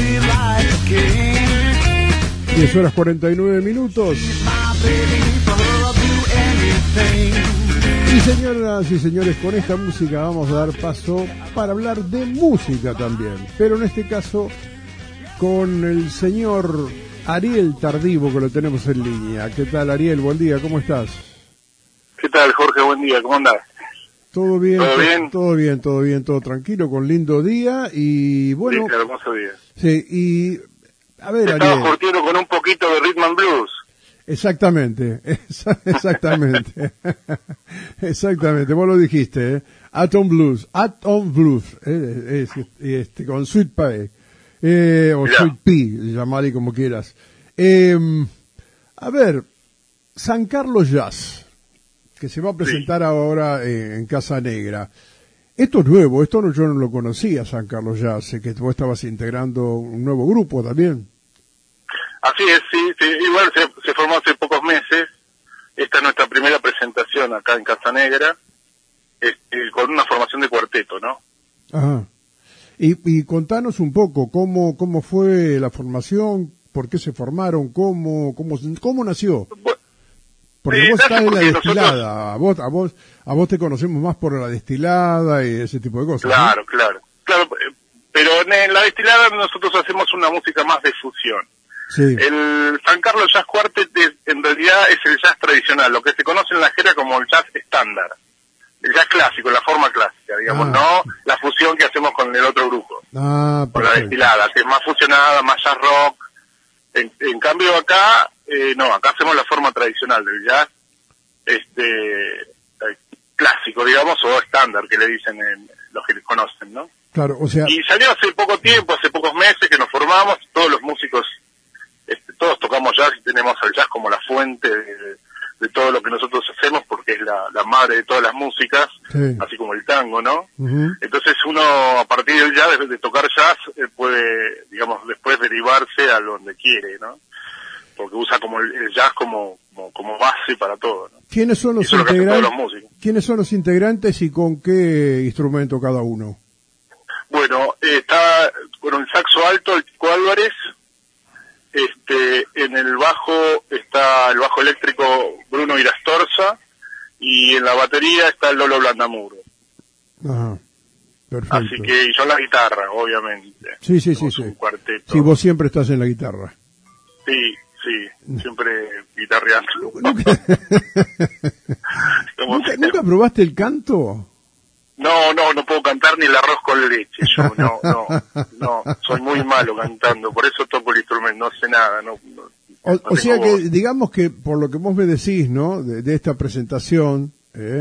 10:49. Y señoras y señores, con esta música vamos a dar paso para hablar de música también, pero en este caso con el señor Ariel Tardivo, que lo tenemos en línea. ¿Qué tal, Ariel? Buen día, ¿cómo estás? ¿Qué tal, Jorge? Buen día, ¿cómo andás? Todo bien, ¿Todo bien? todo bien, todo tranquilo, con lindo día y bueno... Sí, hermoso día. Sí, y a ver, Estaba Ariel... curtiendo con un poquito de rhythm and blues. Exactamente, exactamente, vos lo dijiste, Atom Blues, con Sweet Pie, o Mirá. Sweet Pea, llamarle como quieras. A ver, San Carlos Jazz, que se va a presentar ahora en Casa Negra. Esto es nuevo, yo no lo conocía, San Carlos Jazz, sé que vos estabas integrando un nuevo grupo también. Así es, sí, igual se formó hace pocos meses. Esta es nuestra primera presentación acá en Casa Negra, con una formación de cuarteto, ¿no? Ajá. Y contanos un poco cómo fue la formación, por qué se formaron, cómo nació. Bueno, Porque vos estás en la porque destilada, a vos te conocemos más por la destilada y ese tipo de cosas. Claro, ¿no? claro, pero en la destilada nosotros hacemos una música más de fusión. Sí. El San Carlos Jazz Quartet en realidad es el jazz tradicional, lo que se conoce en la jerga como el jazz estándar, el jazz clásico, la forma clásica, digamos, no la fusión que hacemos con el otro grupo, con la destilada, que es más fusionada, más jazz rock. En cambio acá, no, acá hacemos la forma tradicional del jazz, clásico, digamos, o estándar, que le dicen los que conocen, ¿no? Claro, o sea... Y salió hace poco tiempo, hace pocos meses que nos formamos, todos los músicos, todos tocamos jazz y tenemos al jazz como la fuente de todo lo que nosotros hacemos, porque es la madre de todas las músicas, Sí. así como el tango, ¿no? Uh-huh. Entonces uno, a partir del jazz, de tocar jazz, puede, digamos, después derivarse a donde quiere, ¿no? Porque usa como el jazz como base para todo, ¿no? ¿Quiénes son los Eso es lo que hacen todos los integrantes? músicos. ¿Quiénes son los integrantes y con qué instrumento cada uno? Bueno, está con el saxo alto el Chico Álvarez, en el bajo está el bajo eléctrico Bruno Irastorza, y en la batería está el Lolo Blandamuro. Ajá, perfecto. Así que, y yo la guitarra, obviamente. Sí. Un cuarteto. Sí, vos siempre estás en la guitarra. Sí, siempre guitarreando. ¿Nunca probaste el canto? No puedo cantar ni el arroz con leche, yo no, soy muy malo cantando, por eso toco el instrumento, no sé nada, O sea que, digamos que por lo que vos me decís, ¿no? De esta presentación,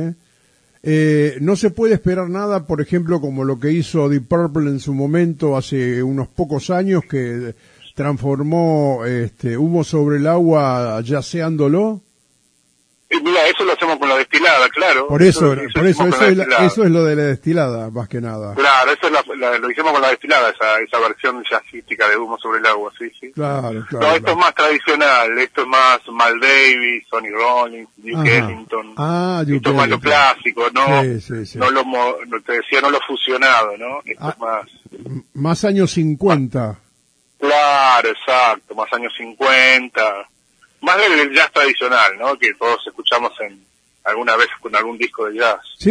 no se puede esperar nada, por ejemplo, como lo que hizo Deep Purple en su momento, hace unos pocos años, que transformó Humo sobre el agua yaceándolo. Mira, eso lo hacemos con la destilada, claro. Por eso es lo de la destilada, más que nada. Claro, eso es lo hicimos con la destilada, esa versión jazzística de Humo sobre el agua, sí. Claro. No, esto es más tradicional, esto es más Mal Davis, Sonny Rollins, Duke Ellington. Esto es más lo clásico, ¿no? Sí. Te decía, no lo fusionado, ¿no? Esto es más... Más años 50. Claro, exacto, más años 50. Más del jazz tradicional, ¿no? Que todos escuchamos alguna vez con algún disco de jazz. Sí.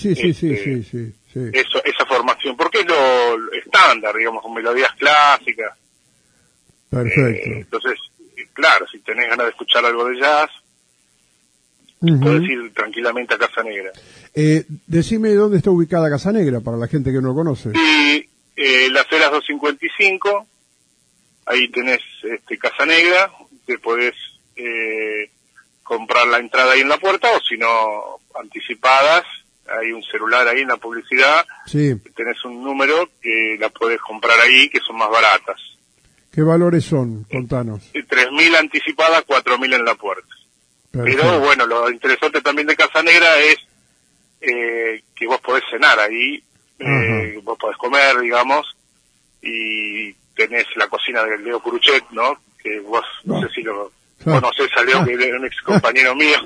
Eso, esa formación, porque es lo estándar, digamos, con melodías clásicas. Perfecto. Entonces, claro, si tenés ganas de escuchar algo de jazz, podés ir tranquilamente a Casa Negra. Decime dónde está ubicada Casa Negra, para la gente que no lo conoce. Sí, Las Heras 255, ahí tenés Casa Negra, te podés comprar la entrada ahí en la puerta, o si no, anticipadas, hay un celular ahí en la publicidad, sí. Tenés un número que la podés comprar ahí, que son más baratas. ¿Qué valores son? Contanos. 3.000 anticipadas, 4.000 en la puerta. Perfecto. Pero bueno, lo interesante también de Casa Negra es que vos podés cenar ahí, vos podés comer, digamos, y tenés la cocina de Leo Curuchet, ¿no? Que vos, no sé si lo conocés a Leo, que es un ex compañero mío.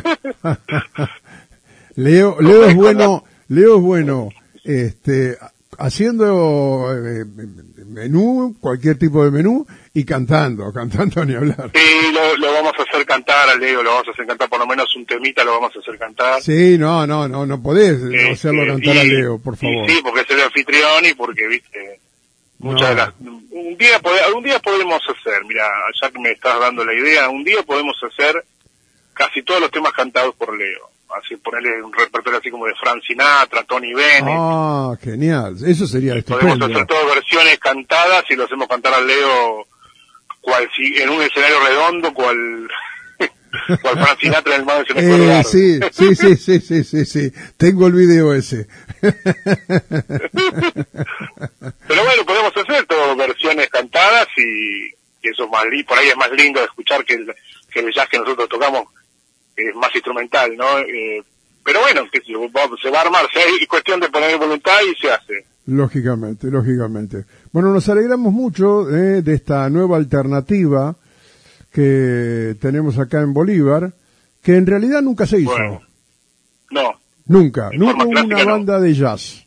Leo es bueno, haciendo menú, cualquier tipo de menú, y cantando ni hablar. Sí, lo vamos a hacer cantar a Leo, lo vamos a hacer cantar, por lo menos un temita lo vamos a hacer cantar. Sí, no podés no hacerlo cantar a Leo, por favor. Sí, porque es el anfitrión y porque, viste, muchas de las... Algún día podemos hacer, mira, ya que me estás dando la idea, un día podemos hacer casi todos los temas cantados por Leo. Así ponerle un repertorio así como de Frank Sinatra, Tony Bennett. Ah, genial. Eso sería estupendo. Podemos hacer todas versiones cantadas y lo hacemos cantar a Leo en un escenario redondo, cual Frank Sinatra en el mar de sí. Tengo el video ese. Pero bueno, podemos hacer todas versiones cantadas y eso es por ahí es más lindo de escuchar que el jazz que nosotros tocamos, es más instrumental, ¿no? Pero bueno, que se va a armar, es cuestión de poner voluntad y se hace. Lógicamente. Bueno, nos alegramos mucho de esta nueva alternativa que tenemos acá en Bolívar, que en realidad nunca se hizo. Bueno, no. Nunca hubo una banda de jazz.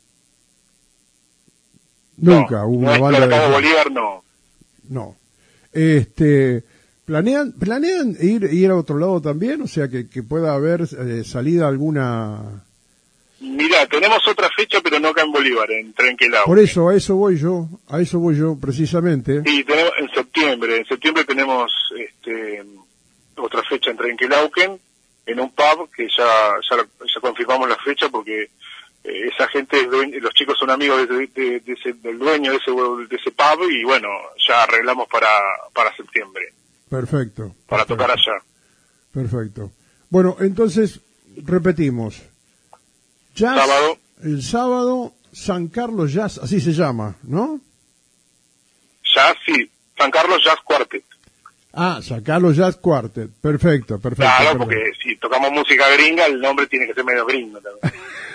Nunca hubo una banda de jazz. Bolívar No. ¿Planean ir a otro lado también? O sea, que pueda haber salida alguna... Mira, tenemos otra fecha, pero no acá en Bolívar, en Trenquelauquen. Por eso, a eso voy yo, precisamente. Sí, tenemos, en septiembre tenemos otra fecha en Trenquelauquen, en un pub, que ya confirmamos la fecha, porque esa gente, los chicos son amigos del dueño de ese pub, y bueno, ya arreglamos para septiembre. Perfecto. Para tocar allá. Perfecto. Bueno, entonces, repetimos. Jazz, el sábado, San Carlos Jazz, así se llama, ¿no? Jazz, sí. San Carlos Jazz Quartet. Ah, San Carlos Jazz Quartet. Perfecto. Claro, porque si tocamos música gringa, el nombre tiene que ser medio gringo también.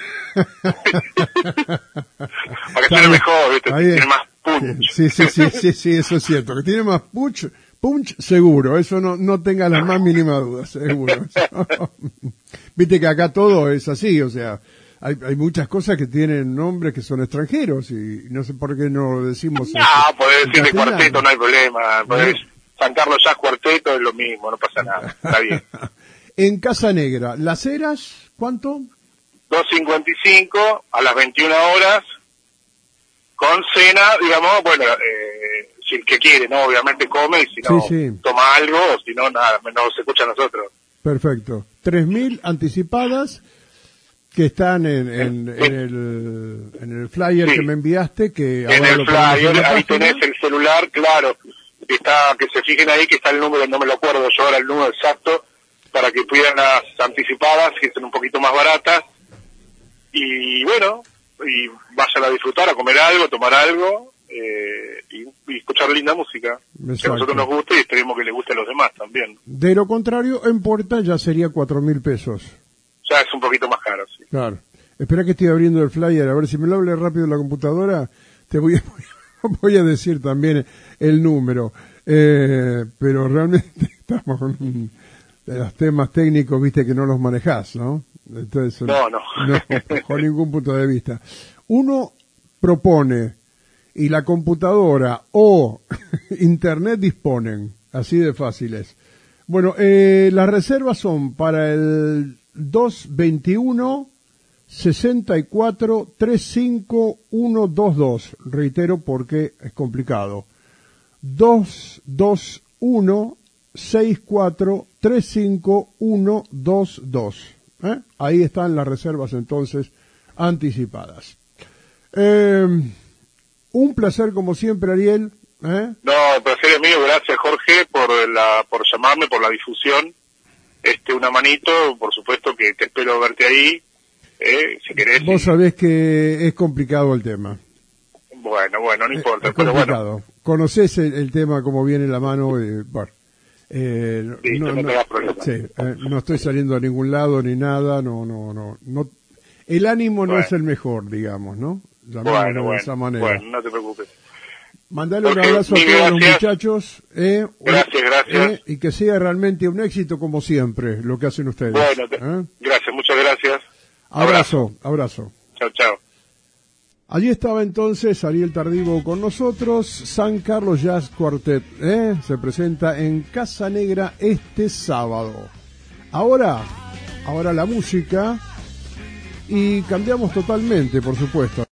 Para que suene mejor, ¿viste? Tiene más punch. Sí, eso es cierto. Que tiene más punch, seguro. Eso no tenga la más mínima duda, seguro. Viste que acá todo es así, o sea, hay muchas cosas que tienen nombres que son extranjeros y no sé por qué no lo decimos. No, podés decir de cuarteto, no hay problema. San Carlos Jazz Cuarteto es lo mismo, no pasa nada. Está bien. En Casa Negra, ¿Las Heras cuánto? 2.55 a las 21 horas con cena, digamos, bueno, si el que quiere, ¿no? Obviamente come y si no, toma algo, o si no, nada, no se escucha a nosotros. Perfecto. 3.000 anticipadas que están en el flyer que me enviaste, que en el flyer, ahí tenés el celular, claro, que se fijen ahí que está el número, no me lo acuerdo yo ahora el número exacto, para que pidan las anticipadas, que son un poquito más baratas, y bueno, y vayan a disfrutar, a comer algo, tomar algo, y escuchar linda música. Exacto. Que a nosotros nos guste y esperemos que le guste a los demás también. De lo contrario, en puerta ya sería 4.000 pesos. Ya es un poquito más caro, sí. Claro. Espera que estoy abriendo el flyer, a ver si me lo hable rápido la computadora, te voy a decir también el número. Pero realmente estamos con los temas técnicos, viste, que no los manejás, ¿no? Entonces, no, con ningún punto de vista. Uno propone y la computadora o internet disponen, así de fáciles. Bueno, las reservas son para el 221 64 35 122. Reitero porque es complicado. 221 64 35 122. Ahí están las reservas entonces anticipadas. Un placer como siempre, Ariel. No, el placer es mío. Gracias, Jorge, por llamarme, por la difusión. Una manito, por supuesto que te espero verte ahí, si querés. Vos sabés que es complicado el tema. Bueno, no importa. Es complicado. Bueno. Conocés el tema como viene en la mano, bueno. No te da problema. No estoy saliendo a ningún lado ni nada, no. El ánimo no es el mejor, digamos, ¿no? Bueno, de esa manera. Bueno, no te preocupes. Mandale un abrazo a todos los muchachos. Gracias. Y que sea realmente un éxito como siempre lo que hacen ustedes. Bueno, gracias, muchas gracias. Abrazo. Chao. Allí estaba entonces Ariel Tardivo con nosotros. San Carlos Jazz Quartet se presenta en Casa Negra este sábado. Ahora la música, y cambiamos totalmente, por supuesto.